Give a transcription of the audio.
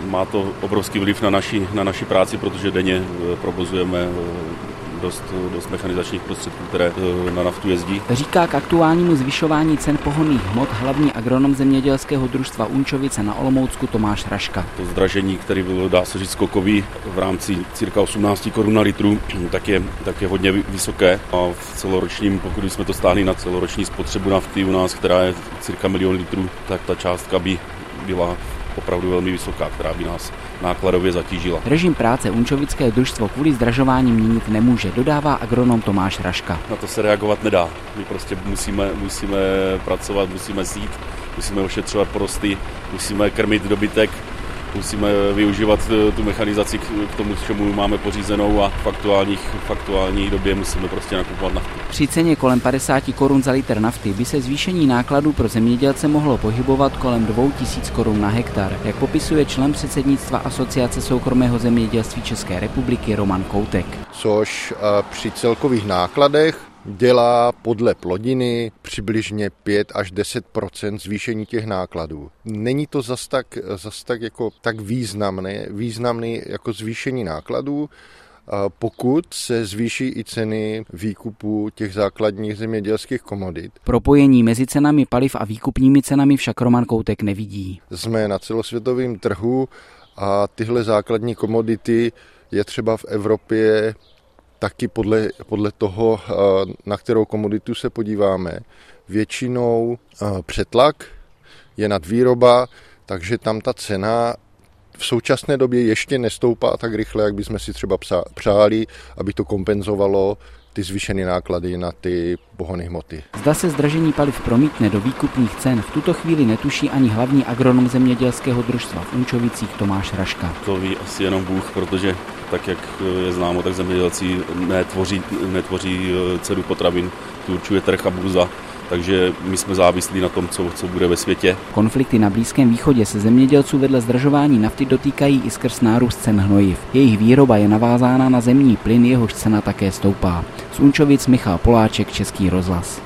má to obrovský vliv na naši práci, protože denně provozujeme dost mechanizačních prostředků, které na naftu jezdí. Říká k aktuálnímu zvyšování cen pohonných hmot hlavní agronom zemědělského družstva Unčovice na Olomoucku Tomáš Raška. To zdražení, které bylo, dá se říct, skokový v rámci cirka 18 korun na litru, tak je hodně vysoké. A v celoročním, pokud jsme to stáhli na celoroční spotřebu nafty u nás, která je cirka 1 000 000 litrů, tak ta částka by byla opravdu velmi vysoká, která by nás nákladově zatížila. Režim práce Unčovické družstvo kvůli zdražování měnit nemůže, dodává agronom Tomáš Raška. Na to se reagovat nedá. My prostě musíme pracovat, musíme sít, musíme ošetřovat porosty, musíme krmit dobytek, musíme využívat tu mechanizaci k tomu, čemu máme pořízenou a v aktuální době musíme prostě nakupovat naftu. Při ceně kolem 50 korun za litr nafty by se zvýšení nákladů pro zemědělce mohlo pohybovat kolem 2000 korun na hektar, jak popisuje člen předsednictva Asociace soukromého zemědělství České republiky Roman Koutek. Což při celkových nákladech dělá podle plodiny přibližně 5 až 10% zvýšení těch nákladů. Není to zas tak jako tak významný jako zvýšení nákladů, pokud se zvýší i ceny výkupu těch základních zemědělských komodit. Propojení mezi cenami paliv a výkupními cenami však Roman Koutek nevidí. Jsme na celosvětovém trhu a tyhle základní komodity je třeba v Evropě taky podle toho, na kterou komoditu se podíváme. Většinou přetlak je nadvýroba, takže tam ta cena v současné době ještě nestoupá tak rychle, jak bychom si třeba přáli, aby to kompenzovalo ty zvýšené náklady na ty pohonné hmoty. Zda se zdražení paliv promítne do výkupních cen, v tuto chvíli netuší ani hlavní agronom zemědělského družstva v Unčovicích Tomáš Raška. To ví asi jenom Bůh, protože tak, jak je známo, tak zemědělci netvoří cenu potravin, tu určuje trh a burza. Takže my jsme závislí na tom, co bude ve světě. Konflikty na Blízkém východě se zemědělců vedle zdražování nafty dotýkají i skrz nárůst cen hnojiv. Jejich výroba je navázána na zemní plyn, jehož cena také stoupá. Z Unčovic Michal Poláček, Český rozhlas.